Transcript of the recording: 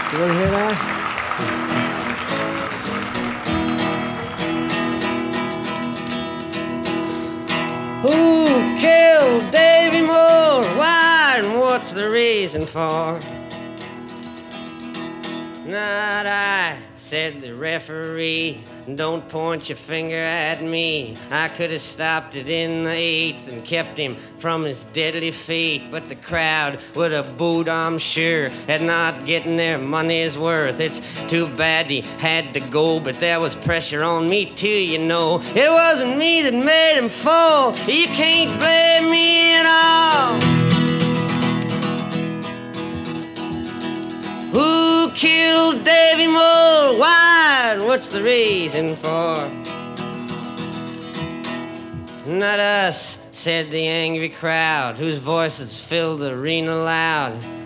You want to hear that? Who killed Davy Moore? Why and what's the reason for? Not I, said the referee. Don't point your finger at me. I could have stopped it in the eighth and kept him from his deadly fate. But the crowd would have booed, I'm sure, at not getting their money's worth. It's too bad he had to go, but there was pressure on me too, you know. It wasn't me that made him fall. You can't blame me at all. Who killed Davy Moore? Why and what's the reason for? Not us, said the angry crowd, whose voices filled the arena loud.